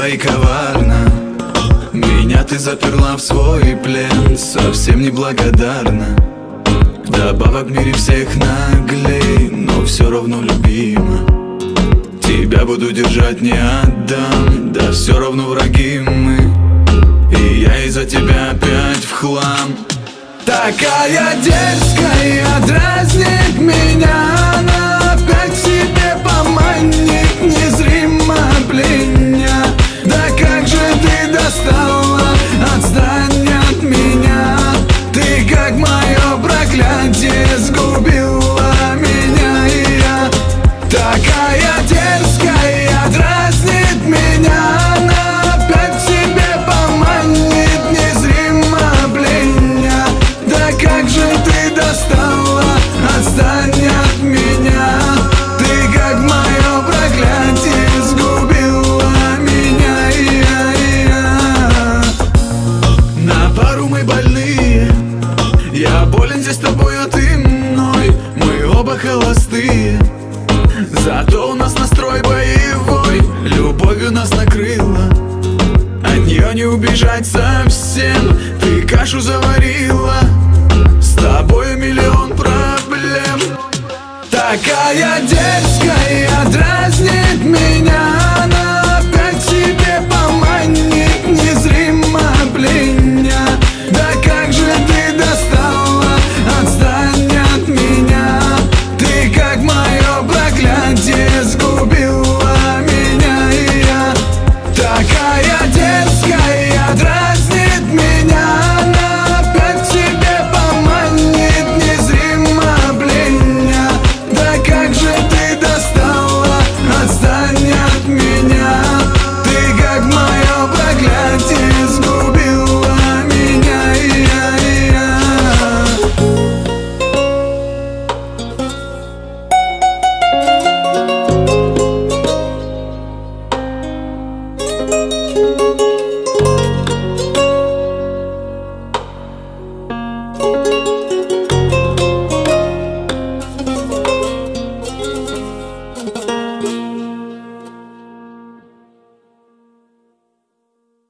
и коварна. Меня ты заперла в свой плен, совсем неблагодарна. Вдобавок в мире всех наглей, но все равно любима. Тебя буду держать, не отдам, да все равно враги мы. И я из-за тебя опять в хлам. Такая дерзкая дразнит меня, она опять к себе поманит, незримо пленя. Да как же ты достала, отстань от меня. Ты как мое проклятие сгубила меня, и я. Такая дерзкая дразнит меня, она опять к себе поманит, незримо пленя. Да как же ты достала, отстань от меня. Ты как мое проклятие сгубила меня, и я. На пару мы больные, я болен здесь тобой, а ты мной. Мы оба холостые, зато у нас настрой боевой. Любовью нас накрыла, от нее не убежать совсем. Ты кашу заварила, с тобой миллион проблем. Такая дерзкая